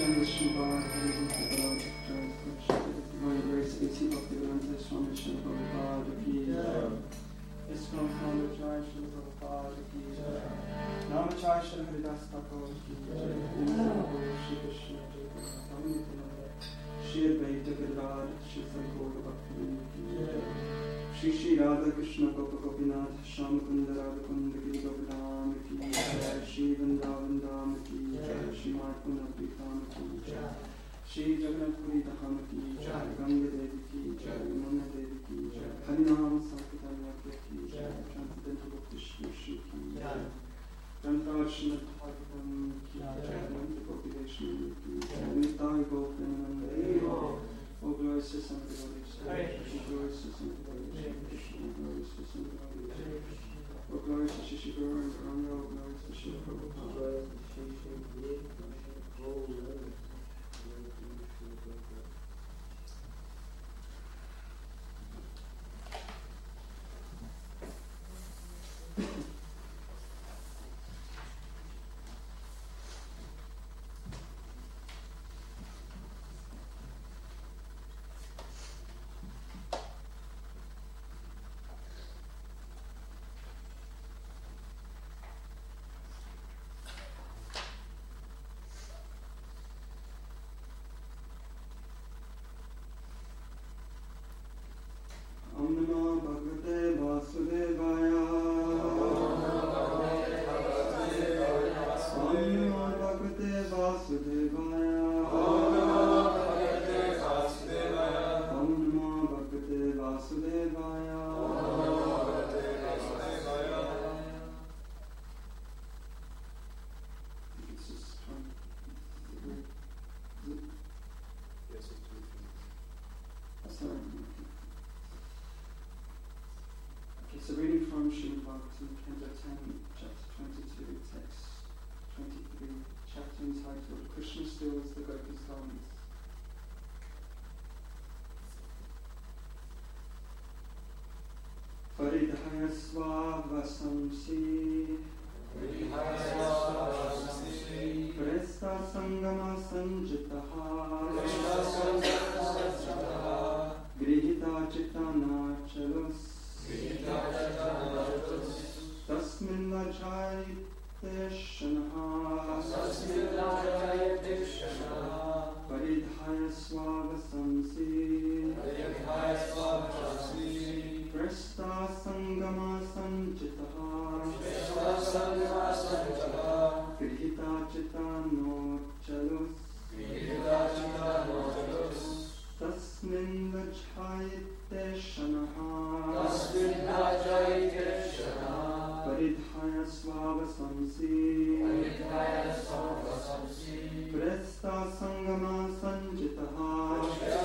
Shri Radha Krishna Gopa Gopinath Shama Kunda Radha Kunda Giri Gopiram Ki Jai Shri Vrindavan Dham Ki Jai Shri Mayapur Dham Ki Jai Shri Jagannath Puri Dham Ki Jai Ganga Devi Ki Jai Yamuna Devi Ki Jai Harinam Sankirtan Ki Jai Transcendental Bhakti Shri Shri Ki Jai Grantarshana Bhagavatam Ki Jai Nanda Gopi Vaishnava Ki Jai Nittai Gopananda O glorious Son of the Lord, glorious Son of the Lord, glorious Son of the Lord, O glorious Shishi Guru and Karanga, O glorious Shishi Prabhupada. Om Namo Bhagavate Vasudevaya. Om Namo Bhagavate Vasudevaya. Om Namo Bhagavate Vasudevaya. Om Namo Bhagavate Vasudevaya. So reading from Srimad Bhagavatam, Canto 10, Chapter 22, Text 23, chapter entitled Krishna Steals the Gopis' Garments. Paridhaya Swavasamsi Presta Sangama Sanjitaha Grihita Chitana Chalus Tasmin Vajayate Shanaha Paridhaya Swavasamsi Presta Sangama Sanjitaha Grihita Chitano Chalus Tasmin Vajayate Shanaha Paridhaya Swavasamsi Presta Sangama Sanjitaha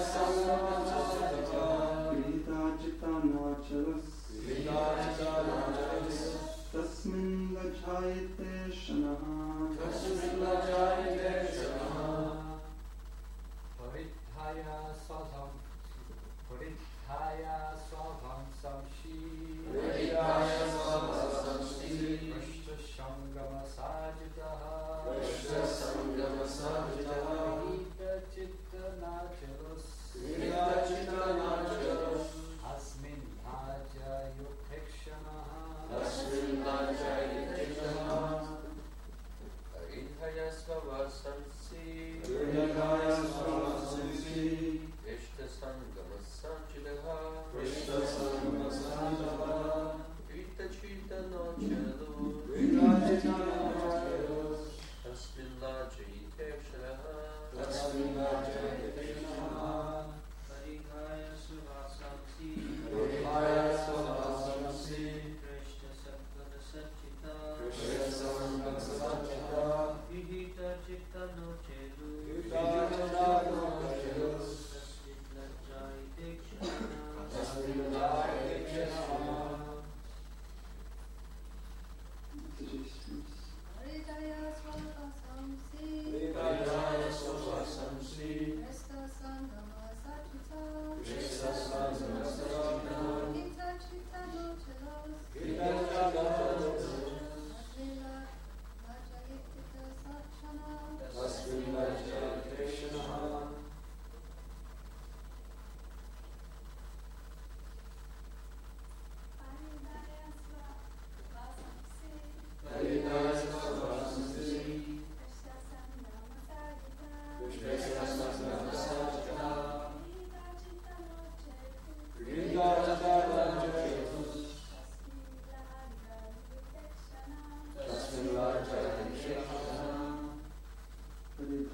Grihita Chitana Chalus Tasmin Vajayate Shanaha Paridhaya Swavasamsi Prishta Sangama Sajitaha Grihita Chitana Chalus Asmin Bhaja Yuktekshanaha Paridhaya Swavasamsi Krishna Sangama Sanjitaha Grihita Chitana Chalus Tasmin Vajayate Shanaha Paridhaya Swavasamsi Krishna Sangama Sanjitaha Grihita Chitana Chalus Tasmin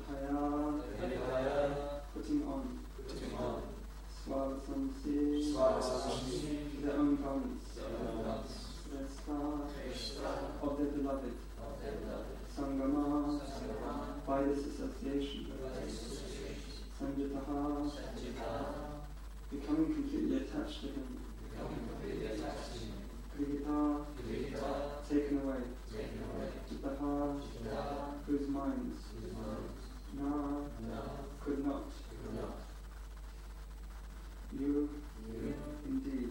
putting on, Swavasamsi, their own garments, of their beloved, Sangama, by this association, Sanjitaha, becoming completely attached to him, Krihita, taken away, Chitaha, whose minds, Na, could not. You, indeed.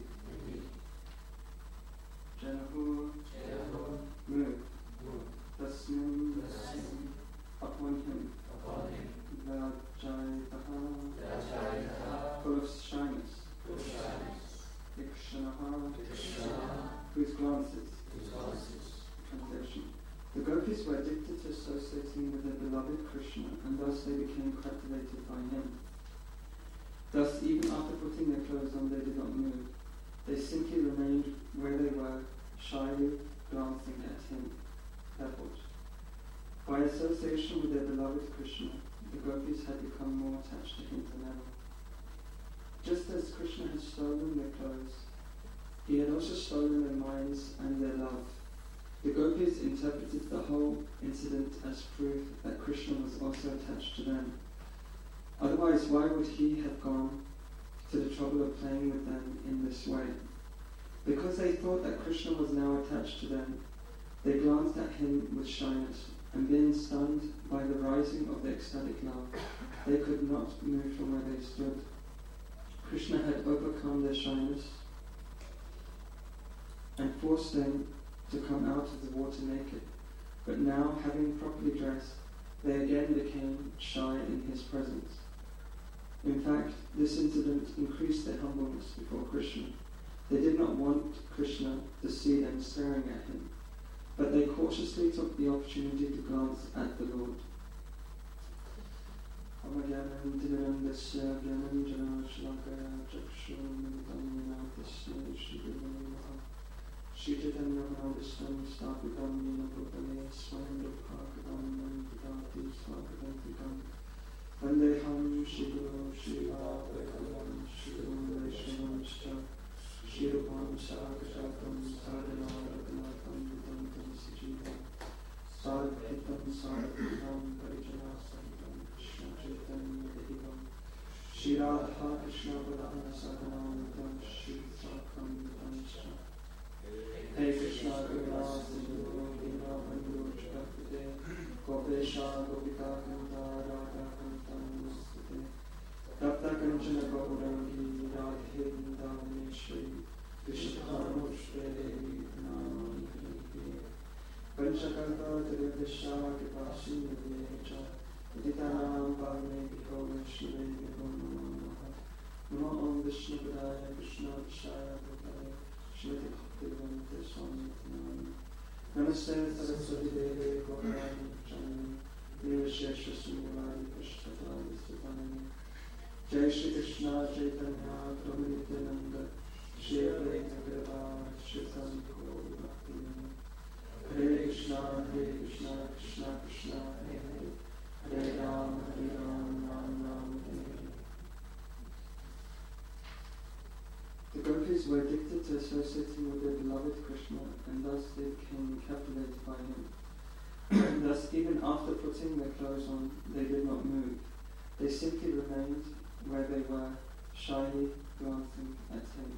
Janahu, move. Tasmin, upon him. Vajayataha, full of shyness. Ikshanaha, whose glances. Translation. The gopis were addicted to associating with their beloved Krishna, and thus they became captivated by him. Thus, even after putting their clothes on, they did not move. They simply remained where they were, shyly glancing at him. Purport. By association with their beloved Krishna, the gopis had become more attached to him than ever. Just as Krishna had stolen their clothes, he had also stolen their minds and their love. The gopis interpreted the whole incident as proof that Krishna was also attached to them. Otherwise, why would he have gone to the trouble of playing with them in this way? Because they thought that Krishna was now attached to them, they glanced at him with shyness, and being stunned by the rising of the ecstatic love, they could not move from where they stood. Krishna had overcome their shyness and forced them to come out of the water naked. But now, having properly dressed, they again became shy in his presence. In fact, this incident increased their humbleness before Krishna. They did not want Krishna to see them staring at him, but they cautiously took the opportunity to glance at the Lord. Vandeham Shiguru Shiva Prakalam Shiguru Vaishnavischa Shirupam Sakashatam Sadhana Ratanatam Vidantam Sajiva Sadhitam Sadhitam Parijana Sahitam Krishna Chaitanya Devam Shiradha Krishna Padana Sadhanam Vidam Shivsakam Vidanscha Hey Krishna Gura Sindhu Vina Bandhu Chakapite Gopesha Gopika Kanta Radha Tapta Kanchana Gaurangi Radhe Vrindavaneshwari Vishakhanushre Namani Panchakarta Tirudisha Kipashi Nidecha Viditanam Bhavne Bhiko Vaishnave Bhiko Namaha Namo Om Vishnu Padaya Krishna Vishaya Bhutale Shmati Bhaktivante Swami Nami Namaste Saraswati Deve Gaurani Chani Nirashesha Srimali Krishnatali Sutani Jai Shri Krishna Chaitanya Prabhu Nityananda Shri Advaita Gadadhar Shri Sadhguru Bhaktivinoda Hare Krishna Krishna Krishna Hare Hare Hare Ram Ram Ram Hare Hare. The gopis were addicted to associating with their beloved Krishna, and thus they became captivated by him. Thus, even after putting their clothes on, they did not move. They simply remained where they were, shyly glancing at him.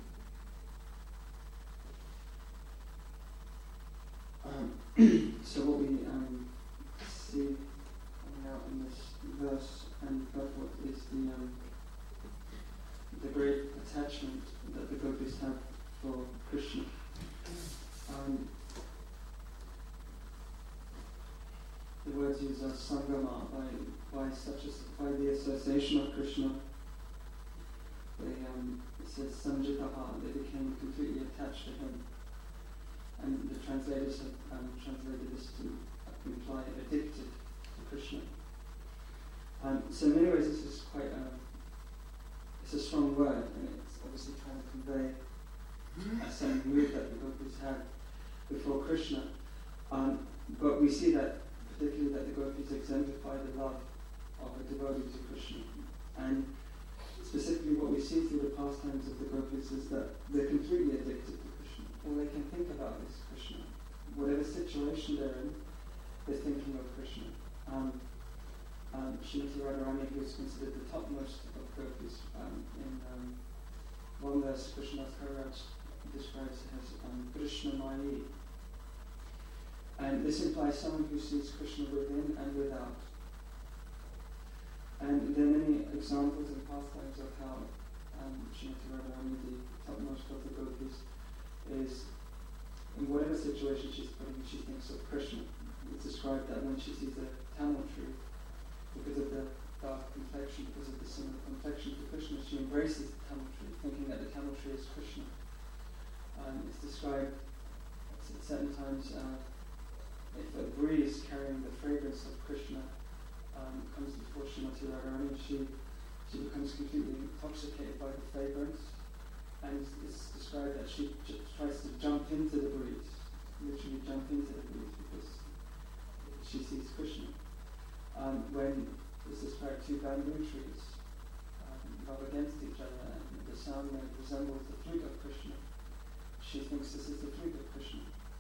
So what we see coming out in this verse and purport is the great attachment that the gopis have for Krishna. The words used are sangama, by the association of Krishna. It says sanjitaha, they became completely attached to him. And the translators have translated this to imply addicted to Krishna. So in many ways this is quite it's a strong word, and it's obviously trying to convey a certain mood that the gopis had before Krishna. But we see that particularly that the gopis exemplify the love devoted to Krishna. And specifically what we see through the pastimes of the gopis is that they're completely addicted to Krishna. All they can think about is Krishna. Whatever situation they're in, they're thinking of Krishna. Srimati Radharani, who is considered the topmost of gopis, in one verse, Krishnadas Kaviraj describes her as Krishna Mayi. And this implies someone who sees Krishna within and without. And there are many examples and pastimes of how Srimati Radharani, the topmost of the gopis, is, in whatever situation she's put in, she thinks of Krishna. It's described that when she sees a tamil tree, because of the dark complexion, because of the similar complexion to Krishna, she embraces the tamil tree, thinking that the tamil tree is Krishna. It's described at certain times, if a breeze carrying the fragrance of Krishna comes before Srimati Radharani, she becomes completely intoxicated by the fragrance, and it's described that she tries to jump into the breeze, literally jump into the breeze, because she sees Krishna. When it's described two bamboo trees rub against each other and the sound resembles the flute of Krishna, she thinks this is the flute of Krishna.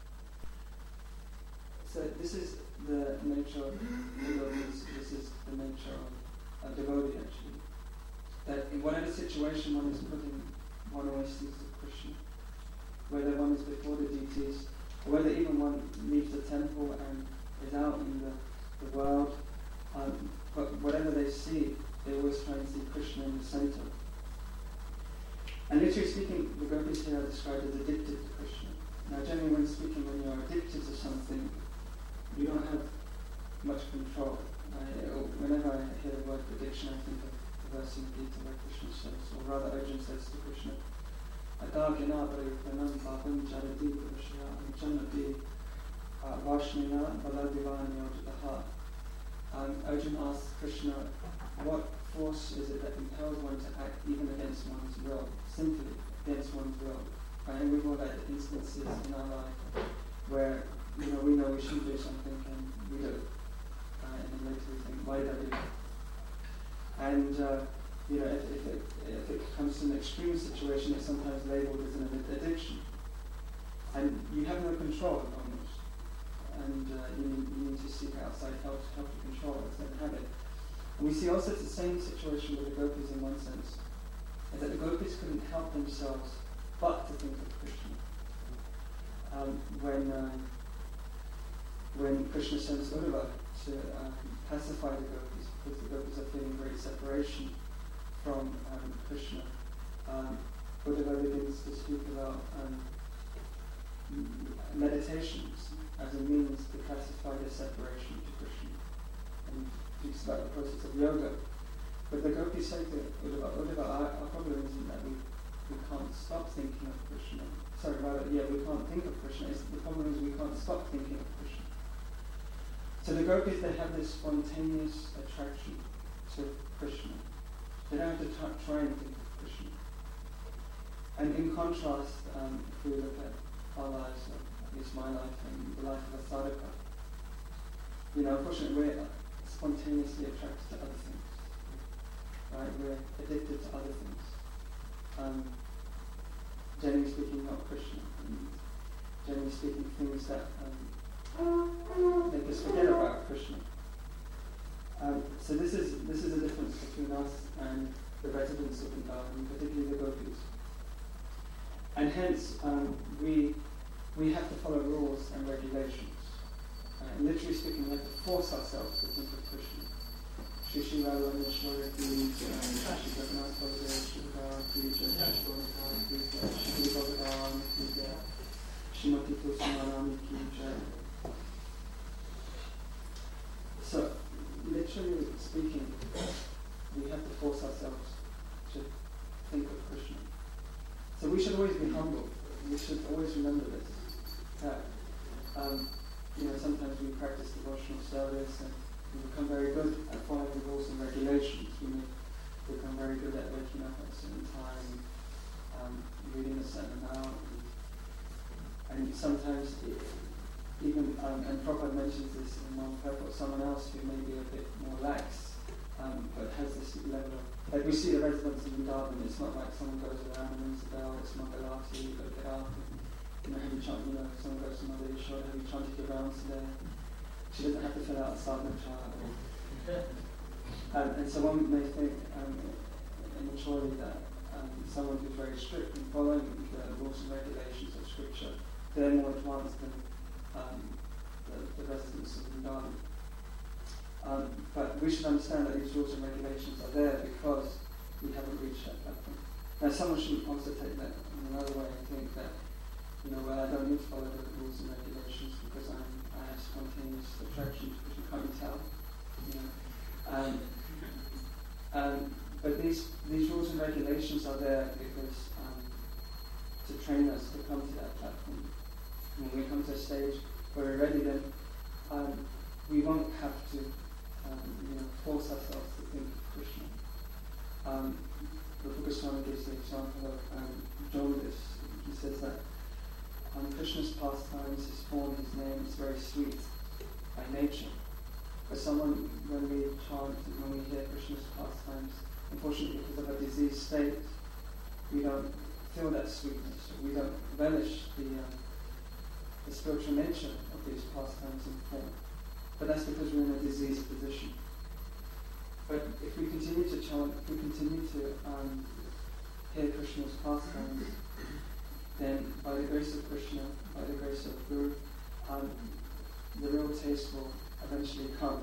So this is the nature of devotees, this is the nature of a devotee actually. That in whatever situation one is put in, one always thinks of Krishna. Whether one is before the deities, or whether even one leaves the temple and is out in the world, but whatever they see, they always try and see Krishna in the center. And literally speaking, the gopis here are described as addicted to Krishna. Now generally when speaking, when you are addicted to something, you don't have much control. Whenever I hear the word addiction, I think of the verse in Gita where Krishna says, or rather Arjuna says to Krishna, Adagina Paripanam Babam Jaradi Krishna Janati Vashnina Baladivani Ojataha. Arjuna asks Krishna, what force is it that impels one to act even against one's will, simply against one's will? And we've all had instances in our life where we know we shouldn't do something and we do it. And then later we think, why did I do that? And if it comes to an extreme situation, it's sometimes labelled as an addiction. And you have no control almost. And you need to seek outside help to control it and have it. And we see also it's the same situation with the gopis in one sense, is that the gopis couldn't help themselves but to think of Krishna. When Krishna sends Uddhava to pacify the gopis, because the gopis are feeling great separation from Krishna, Uddhava begins to speak about meditations as a means to pacify the separation to Krishna, and speaks about the process of yoga. But the gopis say to Uddhava, our problem isn't that we can't stop thinking of Krishna. Sorry, rather, we can't think of Krishna. The problem is we can't stop thinking of Krishna. So the gopis, they have this spontaneous attraction to Krishna. They don't have to try and think of Krishna. And in contrast, if we look at our lives, or at least my life and the life of a sadhaka, unfortunately we're spontaneously attracted to other things. Right? We're addicted to other things. Generally speaking, not Krishna. And generally speaking, things that make us forget about Krishna. So this is a difference between us and the residents of Vrindavan, particularly the gopis. And hence, we have to follow rules and regulations. Literally speaking, we have to force ourselves to think of Krishna. Shri Shri Radharani Ki Jai, Shri Jagannath Baladev Subhadra Ki Jai, Shri Shri Bhagavan Ki Jai, Shrimati Tulsimarani Ki Jai. So, literally speaking, we have to force ourselves to think of Krishna. So we should always be humble. We should always remember this. That sometimes we practice devotional service and we become very good at following the rules and regulations. We may become very good at waking up at a certain time, reading a certain amount, and sometimes even and Prabhupada mentions this in one purport, someone else who may be a bit more lax, but Like we see the residents of Vrindavan, it's not like someone goes around and rings the bell, it's Mangalati, you've got to get out and have you chant, someone goes to Mother Yashoda, have you chanted your rounds today? She doesn't have to fill out a sadhana chart. And so one may think immaturely that someone who's very strict in following the rules and regulations of scripture, they're more advanced than the residents of Vrindavan. But we should understand that these rules and regulations are there because we haven't reached that platform. Now, someone should also take that in another way and think that, well, I don't need to follow the rules and regulations because I have spontaneous attraction to Krishna. Can't you tell? But these rules and regulations are there because to train us to come to that platform. When we come to a stage where we're ready, then we won't have to force ourselves to think of Krishna. Rupa Goswami gives the example of Jomdis. He says that Krishna's pastimes, his form, his name is very sweet by nature. But someone, when we chant and when we hear Krishna's pastimes, unfortunately because of a diseased state, we don't feel that sweetness. We don't relish the spiritual nature of these pastimes and form. But that's because we're in a diseased position. But if we continue to chant, if we continue to hear Krishna's pastimes, then by the grace of Krishna, by the grace of Guru, the real taste will eventually come.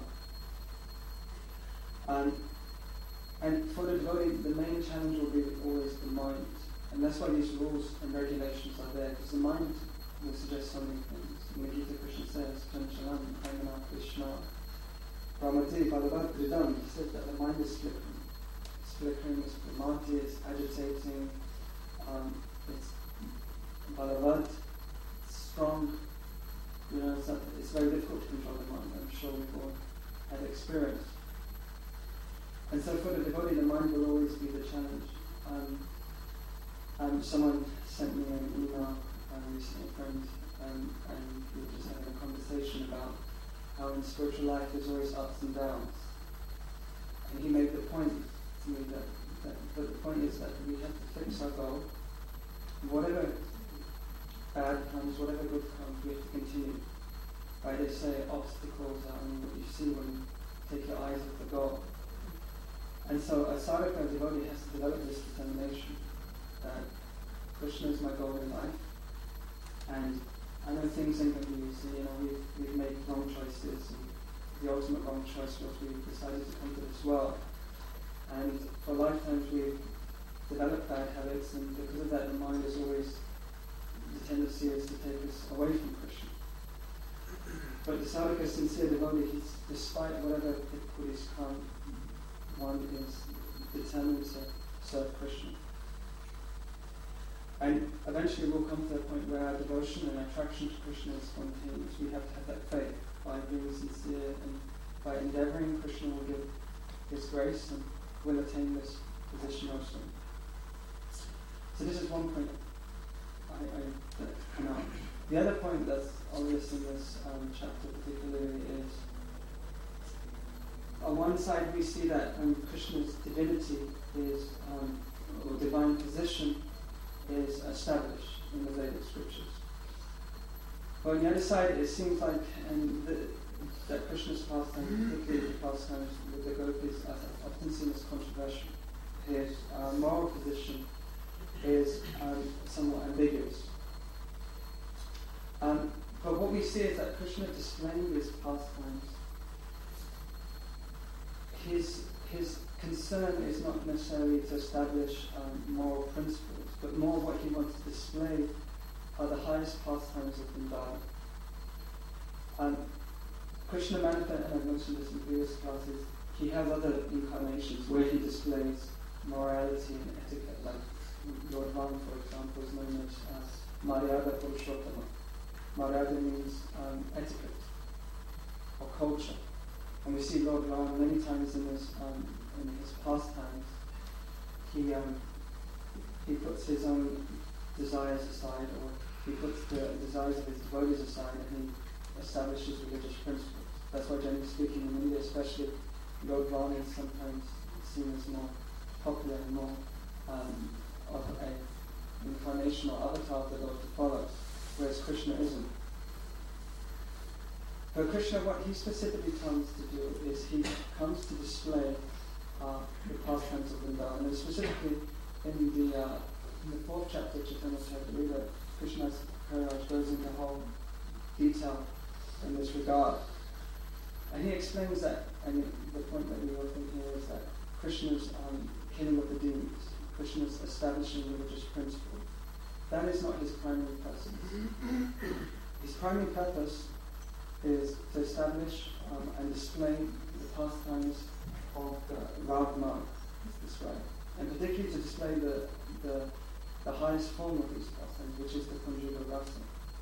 And for the devotee, the main challenge will be always the mind. And that's why these rules and regulations are there, because the mind will suggest so many things. In the Gita, Krishna says, Chanchalam, Premana, Krishna, Pramati, Bhagavat, Kridam. He says that the mind is flickering. It's flickering, it's pramati, it's agitating, it's Bhagavat, it's strong. It's very difficult to control the mind. I'm sure we've all had experience. And so for the devotee, the mind will always be the challenge. Someone sent me an email recently, a friend, and we were just having a conversation about how in spiritual life there's always ups and downs. And he made the point to me that the point is that we have to fix our goal. Whatever bad comes, whatever good comes, we have to continue. Right? They say obstacles are only what you see when you take your eyes off the goal. And so a sadhaka, a devotee, has to develop this determination that Krishna is my goal in life. And I know things ain't going to be easy. We've made wrong choices, and the ultimate wrong choice was we decided to come to this world. And for lifetimes we've developed bad habits, and because of that, the mind is always, the tendency is to take us away from Krishna. But the sadhaka, sincere devotee, despite whatever difficulties come, one is determined to serve Krishna. And eventually we'll come to a point where our devotion and attraction to Krishna is spontaneous. We have to have that faith by being sincere and by endeavoring. Krishna will give His grace and will attain this position also. So this is one point that come out. The other point that's obvious in this chapter particularly is, on one side we see that Krishna's divinity is, or divine position is established in the Vedic scriptures. But on the other side it seems like that Krishna's pastime, particularly the pastimes with the gopis, are often seen as controversial. His moral position is somewhat ambiguous. But what we see is that Krishna displaying his pastimes, his concern is not necessarily to establish moral principles, but more what he wants to display are the highest pastimes of Vrindavan. Krishna manifests, and I've mentioned this in previous classes, he has other incarnations where he displays morality and etiquette, like Lord Ram, for example, is known as Maryada Purushottama. Maryada means etiquette or culture. And we see Lord Ram many times in his pastimes. He puts his own desires aside, or he puts the desires of his devotees aside, and he establishes religious principles. That's why, generally speaking, in India especially, Lord Ram is sometimes seen as more popular and more of an incarnation or avatar of the Lord to follow, whereas Krishna isn't. But Krishna, what he specifically comes to do is he comes to display the pastimes of Vrindavan, and specifically in the 4th chapter of Chaitanya Charitamrita, Krishna's Kaviraj goes into whole detail in this regard. And he explains that, and the point that we often hear is that Krishna's killing of the demons, Krishna's establishing religious principles. That is not his primary purpose. His primary purpose is to establish and display the pastimes of the Rav Marg, is this way, and particularly to display the highest form of these pastimes, which is the Conjugal Rasa.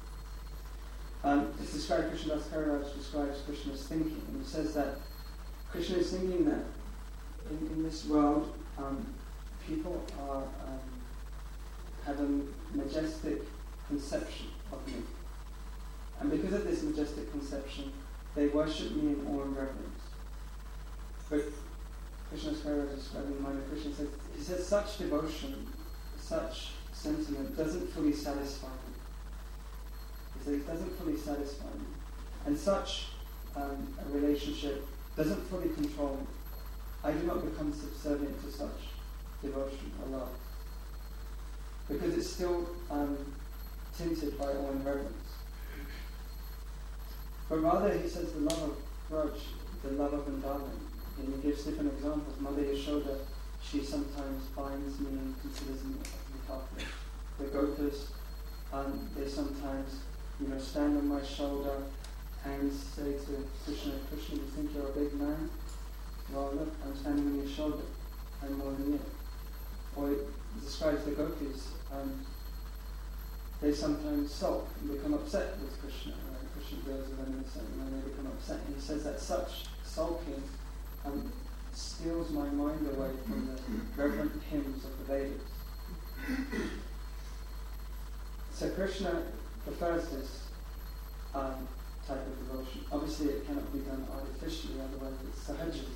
It's described, Krishnadas Kaviraj describes Krishna's thinking, and he says that Krishna is thinking that in this world, people have a majestic conception of me. And because of this majestic conception, they worship me in awe and reverence. But Krishna's Kaviraj describing the mind of Krishna he says such devotion, such sentiment doesn't fully satisfy me. He says it doesn't fully satisfy me. And such a relationship doesn't fully control me. I do not become subservient to such devotion or love. Because it's still tinted by awe and reverence. But rather, he says, the love of Braj, the love of Vrindavan. And he gives different examples. Mother Yashoda, she sometimes finds me and considers me helpless. The Gopas, they sometimes, stand on my shoulder and say to Krishna, Krishna, you think you're a big man? Well, look, I'm standing on your shoulder. I'm more than you. Or it describes the Gopis. They sometimes sulk and become upset with Krishna. Krishna deals with them in a certain way, they become upset. And he says that such sulking steals my mind away from the reverent hymns of the Vedas. So Krishna prefers this type of devotion. Obviously it cannot be done artificially, otherwise it's sahajism.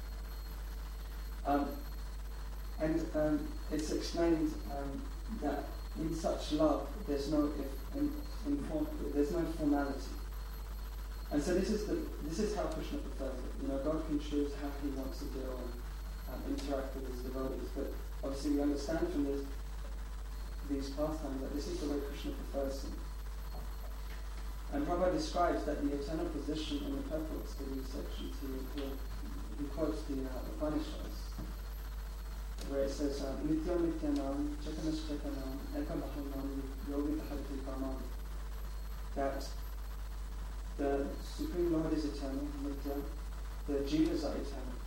And it's explained that in such love there's no formality. And so this is how Krishna prefers it. God can choose how he wants to deal and interact with his devotees. But obviously we understand from these pastimes that this is the way Krishna prefers them. And Prabhupada describes that the eternal position in the purports to these sections, he quotes the Upanishads, where it says, Nitya Nityanam, Chaitanas Chaitanam, Eka Bahanam, Yogi Tahati Pamam. That the Supreme Lord is eternal, Nitya. The Jivas are eternal.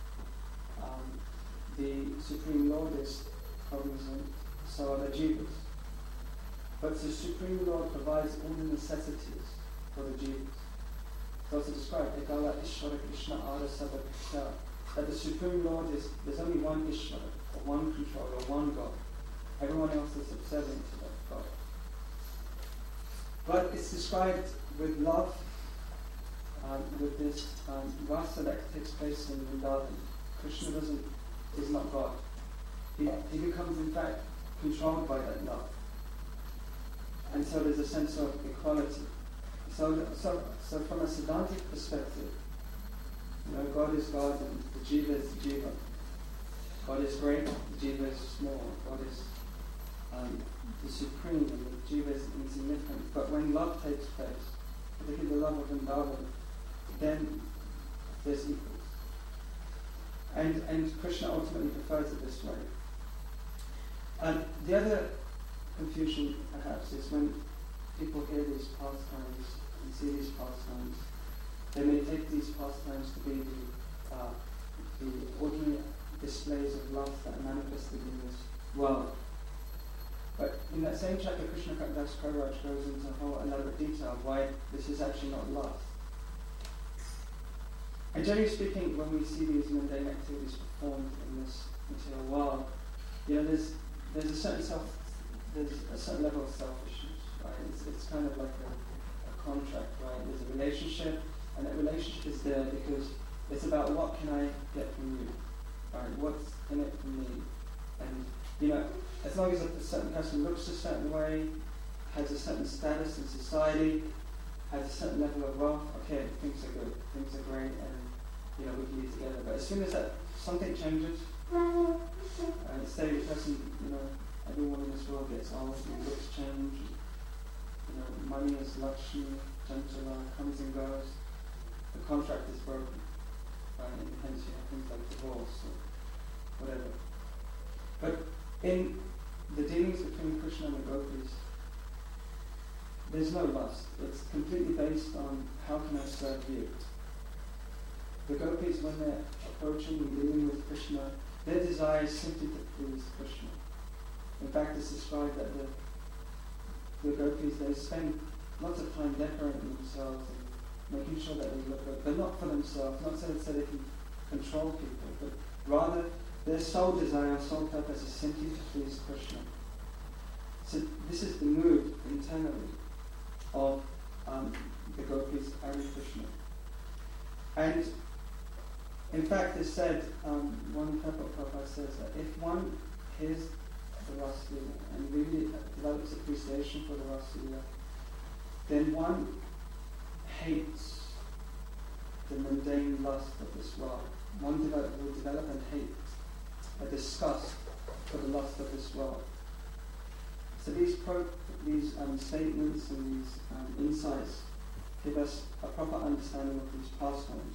The Supreme Lord is cognizant, so are the Jivas. But the Supreme Lord provides all the necessities for the Jivas. It's also described, Ekala Ishvara Krishna Ara Sabha Krishna, that the Supreme Lord there's only one Ishvara, or one controller, or one God. Everyone else is subservient to that God. But it's described with love, with this rasa that takes place in Vrindavan. Krishna is not God. He becomes in fact controlled by that love. And so there's a sense of equality. So from a Siddhantic perspective, God is God and the Jiva is the Jiva. God is great, the Jiva is small. God is the supreme and the Jiva is insignificant. But when love takes place, particularly the love of Vrindavan, then there's equals. And Krishna ultimately prefers it this way. And the other confusion perhaps is when people hear these pastimes and see these pastimes, they may take these pastimes to be the ordinary displays of love that are manifested in this world. But in that same chapter, Krishnadas Kaviraj goes into a whole elaborate detail of why this is actually not love. And generally speaking, when we see these mundane activities performed in this material world, there's a certain level of selfishness, right? It's kind of like a contract, right? There's a relationship, and that relationship is there because it's about what can I get from you, right? What's in it for me? long as a certain person looks a certain way, has a certain status in society, has a certain level of wealth, okay, things are good, things are great, and we can be together. But as soon as something changes, say the person, everyone in this world gets old, looks change, money is Lakshmi, Chanchala, comes and goes, the contract is broken, and hence you have things like divorce or whatever. But in the dealings between Krishna and the gopis, there's no lust. It's completely based on how can I serve you. The gopis, when they're approaching and dealing with Krishna, their desire is simply to please Krishna. In fact, it's described that the gopis, they spend lots of time decorating themselves and making sure that they look good, but not for themselves, not so they can control people, but rather their sole desire, sole purpose is simply to please Krishna. So this is the mood internally of the gopis and Krishna. And in fact, it's said, one Prabhupada says that if one hears the Rasa Leela and really develops appreciation for the Rasa Leela, then one hates the mundane lust of this world. One will develop and hate a disgust for the lust of this world. So these statements and these insights give us a proper understanding of these pastimes.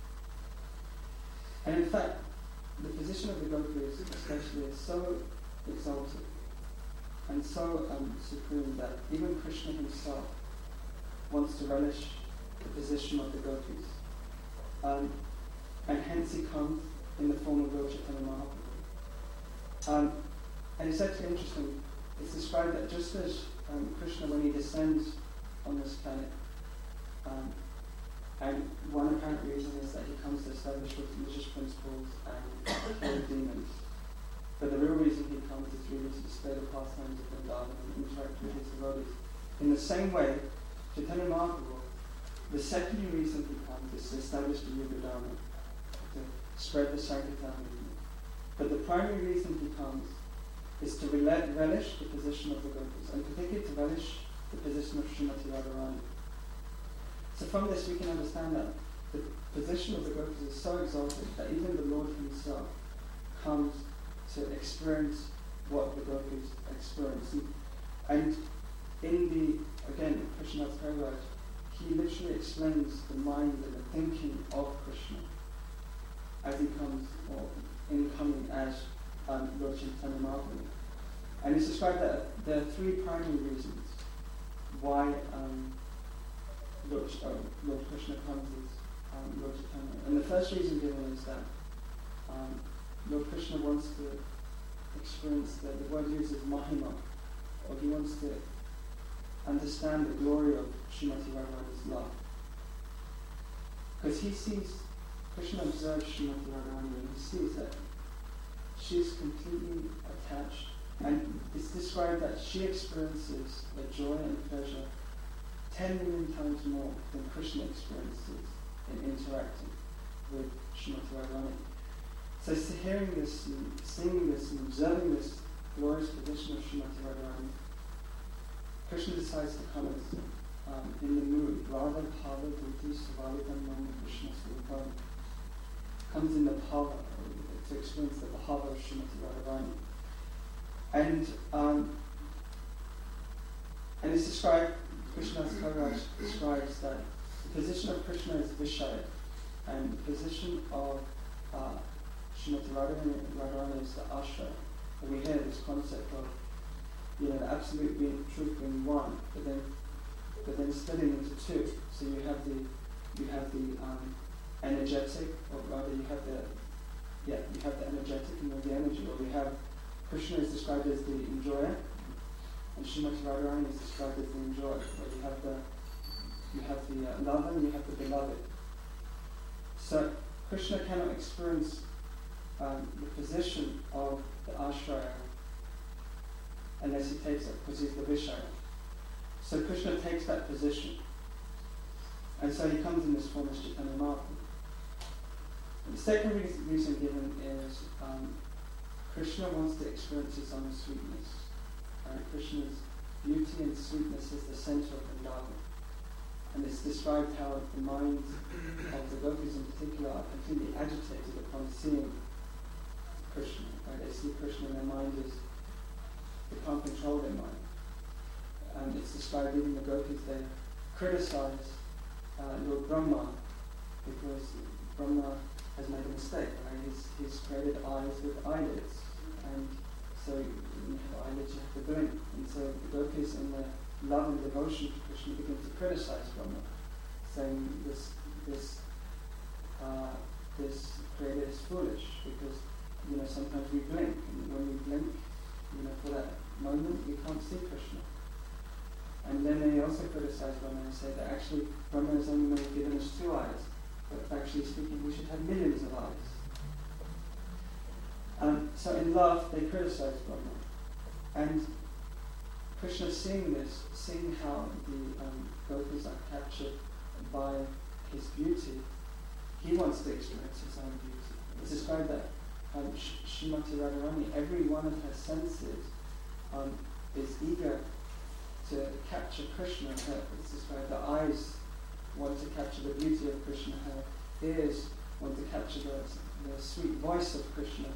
And in fact, the position of the gopis especially is so exalted and so supreme that even Krishna himself wants to relish the position of the gopis. And hence he comes in the form of Lord Chaitanya Mahaprabhu. And it's actually interesting, it's described that just as Krishna, when he descends on this planet, and one apparent reason is that he comes to establish religious principles and kill demons. But the real reason he comes is really to display the pastimes of Vrindavan and interact with his devotees. In the same way, Chaitanya Mahaprabhu, the secondary reason he comes is to establish the Yuga Dharma, to spread the Sankirtan movement. But the primary reason he comes is to relish the position of the gopis, and particularly to relish the position of Srimati Radharani. So from this we can understand that the position of the gopis is so exalted that even the Lord himself comes to experience what the gopis experience. And in Krishna's Kaviraj, he literally explains the mind and the thinking of Krishna as he comes, or in coming as Lord Chaitanya Mahaprabhu. And it's described that there are three primary reasons why Lord Krishna comes as Lord Chaitanya. And the first reason given is that Lord Krishna wants to experience the word used is Mahima, or he wants to understand the glory of Srimati Radharani's love. Because he sees, Krishna observes Srimati Radharani and he sees that she's completely attached, and it's described that she experiences the joy and pleasure 10 million times more than Krishna experiences in interacting with Srimati Radharani. So hearing this, and seeing this, and observing this glorious position of Srimati Radharani, Krishna decides to come as in the mood, Radha Bhava Dhuti Savalitam Nama Krishna Surupam, comes in the bhava, to experience the bhava of Srimati Radharani. And it's described, Krishna's Kaviraj describes that the position of Krishna is Vishaya, and the position of Srimati Radharani is the Ashraya. And we hear this concept of the absolute truth being one, but then splitting into two. So you have the energetic, or rather you have the energetic and the energy, or we have Krishna is described as the enjoyer, and Srimati Radharani is described as the enjoyer, where you have the lover and you have the beloved. So Krishna cannot experience the position of the Ashraya unless he takes it, because he's the Vishaya. So Krishna takes that position, and so he comes in this form as Chaitanya Mahaprabhu. The second reason given is Krishna wants to experience his own sweetness. Krishna's beauty and sweetness is the center of Vrindavan. And it's described how the minds of the gopis in particular are completely agitated upon seeing Krishna. They see Krishna and their mind they can't control their mind. And it's described even the gopis, they criticize Lord Brahma because Brahma has made a mistake. He's created eyes with eyelids. And so when you have eyelids, you have to blink. And so the gopis in their love and devotion to Krishna begin to criticize Brahma, saying this creator is foolish because sometimes we blink, and when we blink, for that moment we can't see Krishna. And then they also criticize Brahma and say that actually Brahma has only given us 2 eyes, but factually speaking we should have millions of eyes. So in love they criticize Brahma, and Krishna seeing this, seeing how the gopis are captured by his beauty, he wants to experience his own beauty. It's described that Srimati Radharani, every one of her senses is eager to capture Krishna. It's described the eyes want to capture the beauty of Krishna, her ears want to capture the sweet voice of Krishna,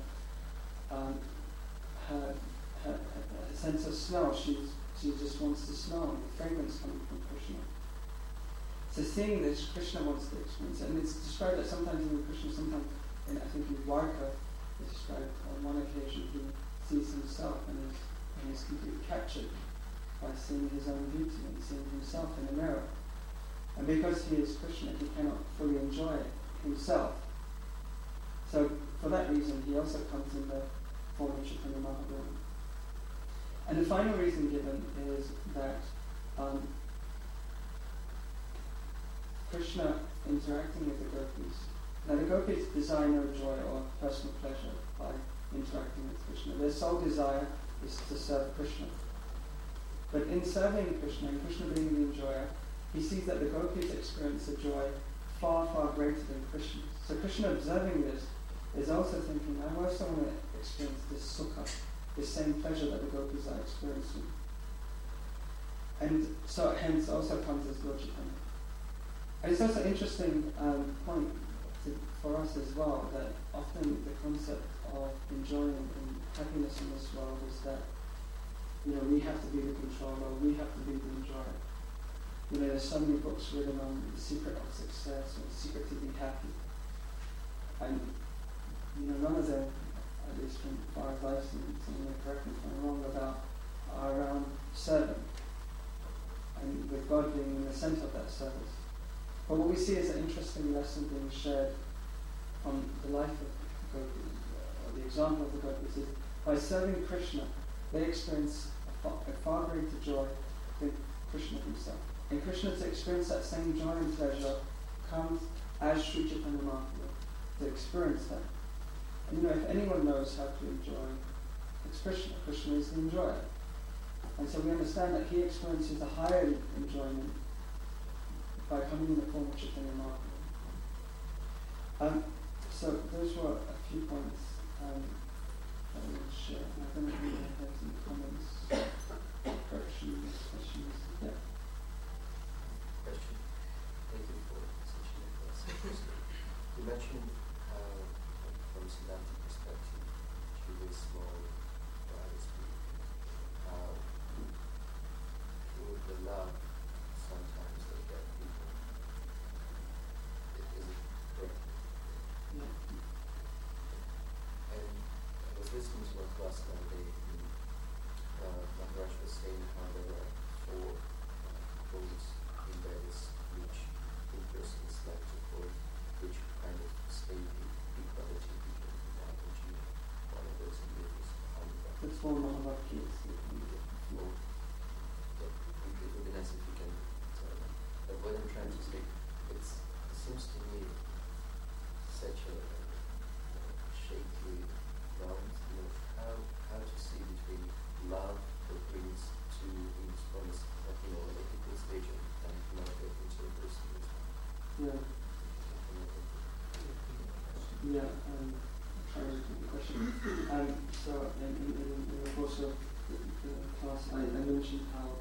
her sense of smell, she just wants to smell the fragrance coming from Krishna. So seeing this, Krishna wants to experience it. And it's described that sometimes in Krishna, sometimes I think in Dwarka, it's described on one occasion he sees himself and is completely captured by seeing his own beauty and seeing himself in the mirror. And because he is Krishna, he cannot fully enjoy himself. So for that reason, he also comes in the form of Chaitanya Mahaprabhu. And the final reason given is that Krishna interacting with the gopis. Now the gopis desire no joy or personal pleasure by interacting with Krishna. Their sole desire is to serve Krishna. But in serving Krishna, and Krishna being the enjoyer, he sees that the gopis experience a joy far, far greater than Krishna. So Krishna observing this is also thinking, I also want to experience this sukha, this same pleasure that the gopis are experiencing. And so hence also comes as Lord Chaitanya. And it's also an interesting point for us as well, that often the concept of enjoying and happiness in this world is that we have to be the controller, we have to be the enjoyer. There's so many books written on the secret of success or the secret to be happy. And none of them, at least from far as I've seen, someone may correct me if I'm wrong, are around serving. And with God being in the center of that service. But what we see is an interesting lesson being shared from the life of the gopis, or the example of the gopis, is by serving Krishna, they experience a far greater joy than Krishna himself. And Krishna, to experience that same joy and pleasure, comes as Sri Chaitanya Mahaprabhu to experience that. And if anyone knows how to enjoy, it's Krishna. Krishna is the enjoyer. And so we understand that he experiences a higher enjoyment by coming in the form of Chaitanya Mahaprabhu. So those were a few points that I would share. I don't know if you have some comments, corrections, questions. Yeah. Question. Thank you for such an explanation. You mentioned from a semantic perspective, truly small rights, with the love, sometimes they get people. Is it correct? Yeah. And I was listening to a class the other day, and Maharaj was saying how there are 4 poles in various which in persons like to hold, which kind of state the equality between humanity. One of those individuals, It's 4 Mahabhaktis. Well, it would be nice if you can tell them. But what I'm trying to say, it seems to me such a shaky ground, how to see between love that brings to response, other people's nature and love that brings to a person. Yeah. Yeah, trying to repeat the question. So So in the course of the class, I mentioned how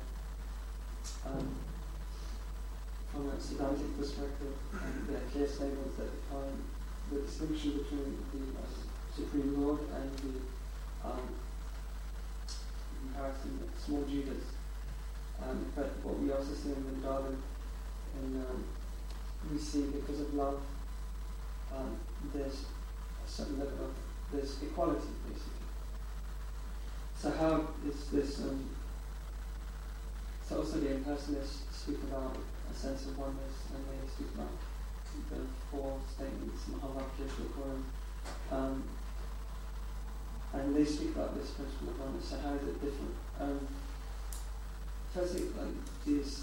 from a Siddhantic perspective, there are clear statements that define the distinction between the Supreme Lord and the comparison with small jivas. But what we also see in Vrindavan, and we see because of love, there's a certain level of there's equality, basically. So how is this? So also the impersonalists speak about a sense of oneness, and they speak about the four statements, Mahavakyas, we call them, and they speak about this principle of oneness. So how is it different? Firstly, like these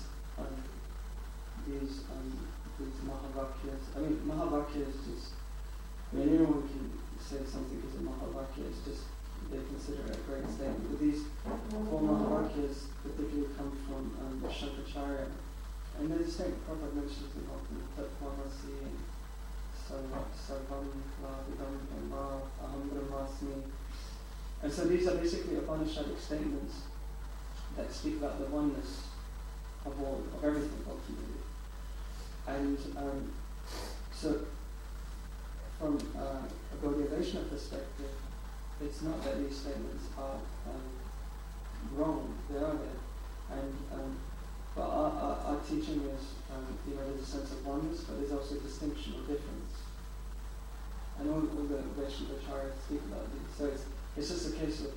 Mahavakyas. I mean, Mahavakya is just. I mean, anyone can say something is a Mahavakya. It's just they consider it a great statement. But these four Mahavakyas particularly come from Shankaracharya. And there's a statement Prabhupada mentions them often, Tatvamasi and Sarvam Lavidam Brahma, Aham Brahmasmi. And so these are basically Upanishadic statements that speak about the oneness of all, of everything ultimately. And so from a Gaudiya Vaishnava perspective, it's not that these statements are wrong, they are there. And but our teaching is, there's a sense of oneness, but there's also a distinction or difference. And all the Vaishnava Acharyas speak about these. So it's just a case of,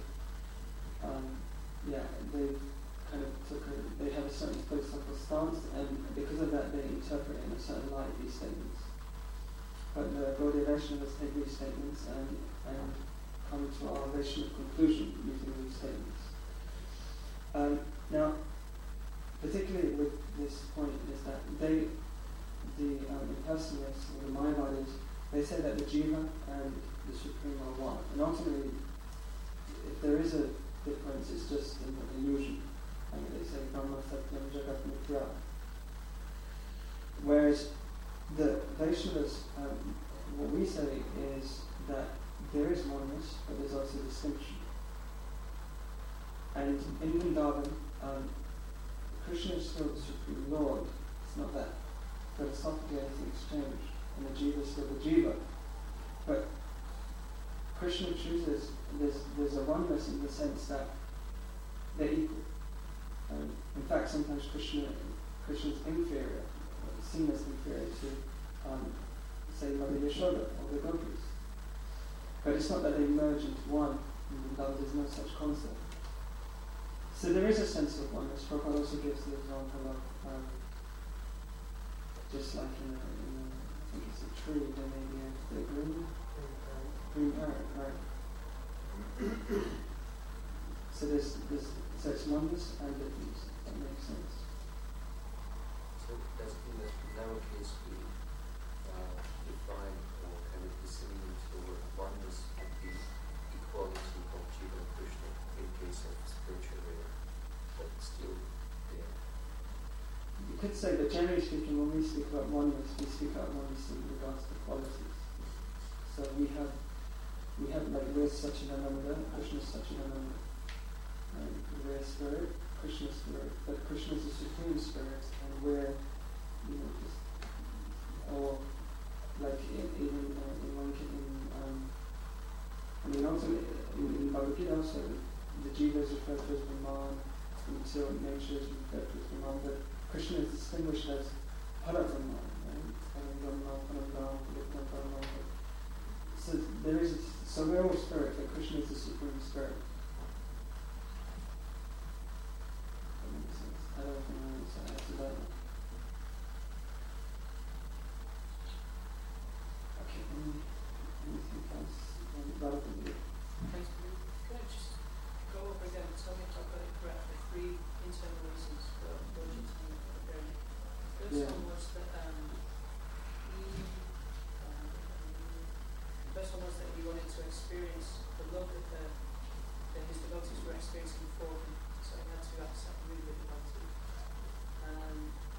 they have a certain philosophical stance, and because of that they interpret in a certain light these statements. But the Gaudiya Vaishnavas take these statements and come to our Vaishnava conclusion using these statements. Now, particularly with this point is that the impersonalists or the Mayavadis, they say that the Jiva and the Supreme are one. And ultimately, if there is a difference, it's just an illusion. I mean, they say Brahma Satyam Jagat Mithya. Whereas the Vaishnavas, what we say is that there is oneness, but there's also distinction. And in Vrindavan, Krishna is still the Supreme Lord. It's not that philosophically anything's changed, and the Jiva is still the Jiva. But Krishna chooses, there's a oneness in the sense that they're equal. In fact, sometimes Krishna's inferior, seen as inferior to, say, Mother Yashoda or the gopis. But it's not that they merge into one, there's no such concept. So there is a sense of oneness. Prabhupada also gives the example of, just like in I think it's a tree, there may be a green parrot, right? So so it's oneness and difference. That makes sense. So does in our case we define or kind of disseminate the word oneness and the equality of Jiva and Krishna in case of spiritual realm, but still there? You could say that generally speaking, when we speak about oneness, we speak about oneness in regards to qualities. So we have like we're Satchidananda, Krishna is Satchidananda. And we're spirit, Krishna is spirit, but Krishna is the supreme spirit, and we're, or like even in one also in Bhagavad Gita also, the Jiva is referred to as Brahman, the material nature is referred to as Brahman, but Krishna is distinguished as Parabrahman, right? So we're all spirit, but Krishna is the supreme spirit. I don't think I want to answer that one. Okay, anything else? Can I just go over again and tell me if I've got it correct? The three internal reasons for Lordship and Rebellion. The first one was that he wanted to experience the love that his devotees were experiencing before him, so he had to accept really devotees.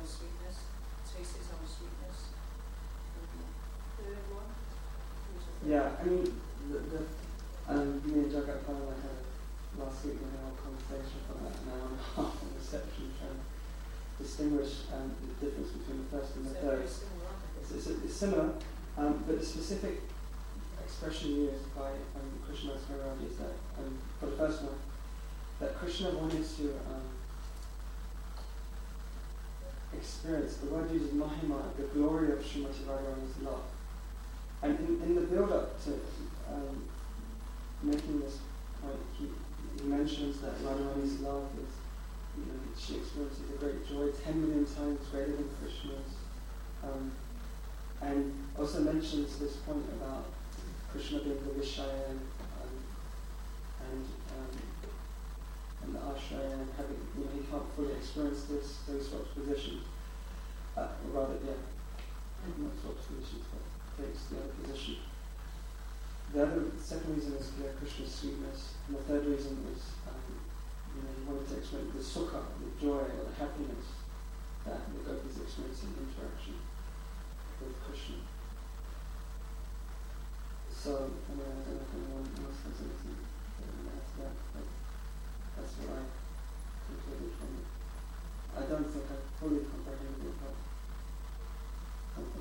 sweetness, taste its own sweetness. And the third one? Yeah, I mean, me and Jagat Pala had last week we had a conversation for about an hour and a half on reception, trying to distinguish the difference between the first and the third. It's similar, but the specific expression used by Krishna Maharaj is that, for the first one, that Krishna wanted to experience, the word uses Mahima, the glory of Srimati Radharani's love. And in the build-up to making this point, he mentions that Radharani's love is, she experiences a great joy, 10 million times greater than Krishna's. And also mentions this point about Krishna being the Vishaya and the Ashraya, and having, he can't fully experience those sorts of positions. Not sorts of positions, but takes the other position. The second reason is Krishna's sweetness, and the third reason is he wanted to experience the sukha, the joy or the happiness that the gopis experience in interaction with Krishna. So, I don't know if anyone else has anything to add to that, but that's what I concluded from it. I don't think I fully comprehended it, but something.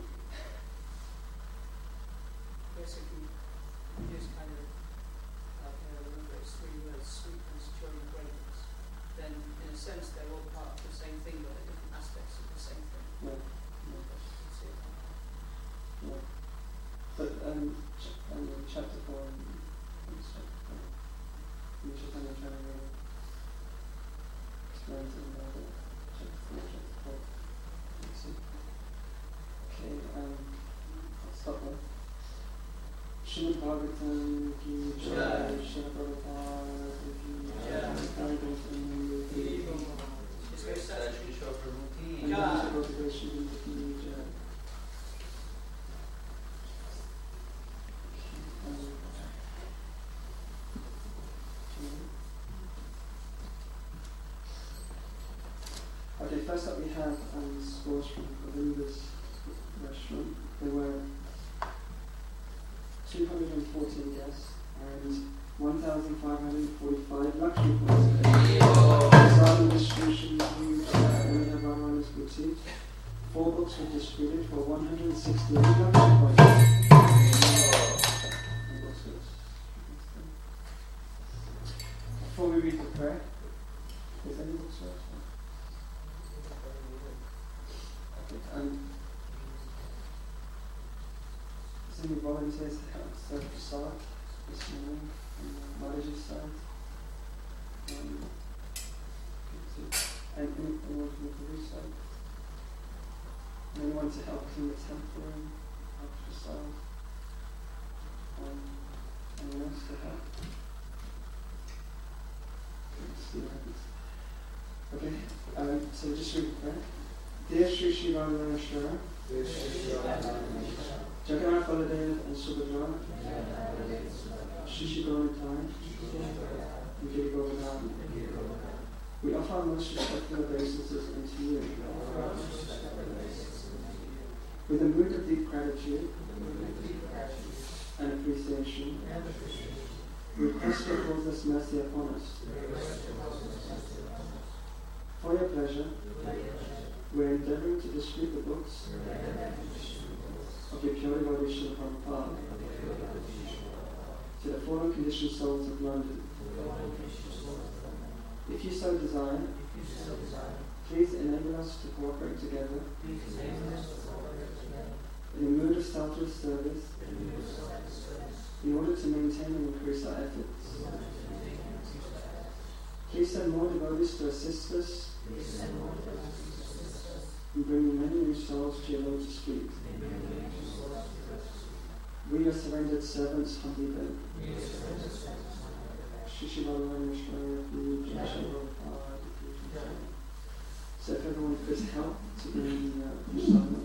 Basically, we just kind of remember it's three words: sweetness, joy, and greatness. Then, in a sense, they're all part of the same thing, but they're different aspects of the same thing. Yeah. But chapter 4 in Chaitanya Charya explains it in chapter 4. Let's see. Okay, I'll stop there. Srimad Bhagavatam ki jai, Srimad Prabhupada ki jai, Okay, first up we have scores from Govinda's restaurant. There were 214 guests and 1,545 luxury points. Sadhu distribution used only have Ramana's boutique. 4 books were distributed for 168 luxury points. Before we read the prayer, is any books left? Is any volunteers to help serve prasad this morning on Mataji's side? And anyone from the Guru side? Anyone to help clean the temple and help prasad? Anyone else to help? Let's see what happens. Okay, so just read the prayer. Dear Sri Sri Radharani Jagannath Baladev and Subhadra, Shri Sri Gauratai, and Giri Govardhana, we offer our most respectful obeisances unto you. With a mood of deep gratitude and appreciation, we request your causeless mercy upon us. For your pleasure, we are endeavouring to distribute the books of your pure devotion Prabhupada to the fallen conditioned souls of London. If you so desire, please enable us to cooperate together in a mood of selfless service in order to maintain and increase our efforts. Please send more devotees to assist us in bringing many new souls to your lotus feet. We, your surrendered servants, humbly beg. So if everyone could help to bring the prasad.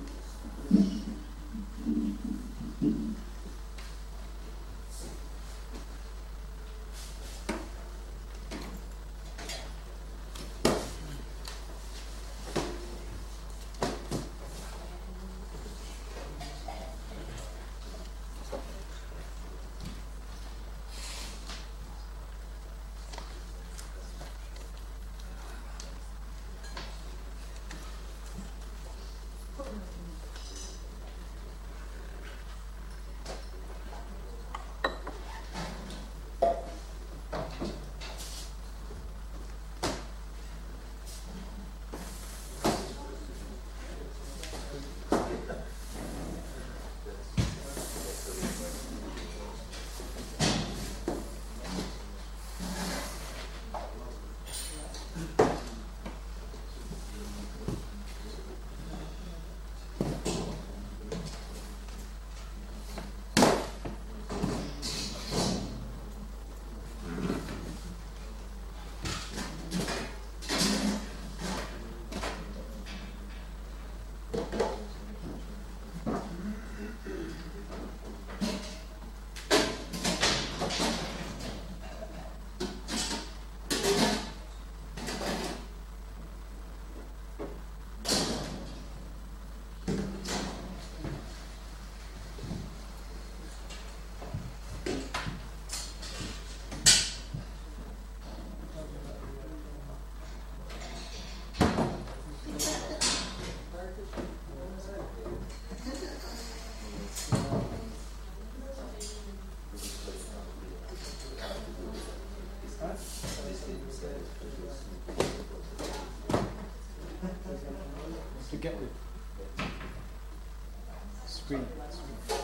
To get the screen.